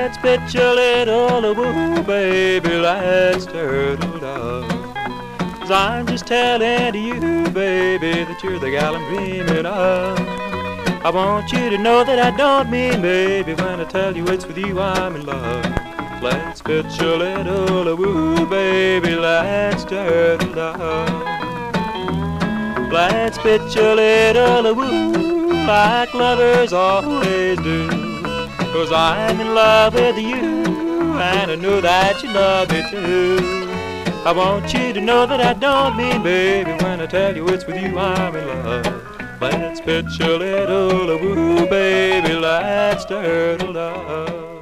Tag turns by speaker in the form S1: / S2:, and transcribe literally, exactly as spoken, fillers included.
S1: Let's pitch a little woo, baby, let's turtle dove. 'Cause I'm just telling to you, baby, that you're the gal I'm dreaming of. I want you to know that I don't mean, baby, when I tell you it's with you I'm in love. Let's pitch a little woo, baby, let's turtle dove. Let's pitch a little woo, like lovers always do. 'Cause I'm in love with you, and I know that you love me too. I want you to know that I don't mean, baby, when I tell you it's with you I'm in love. Let's pitch a little woo, baby, let's turtle dove.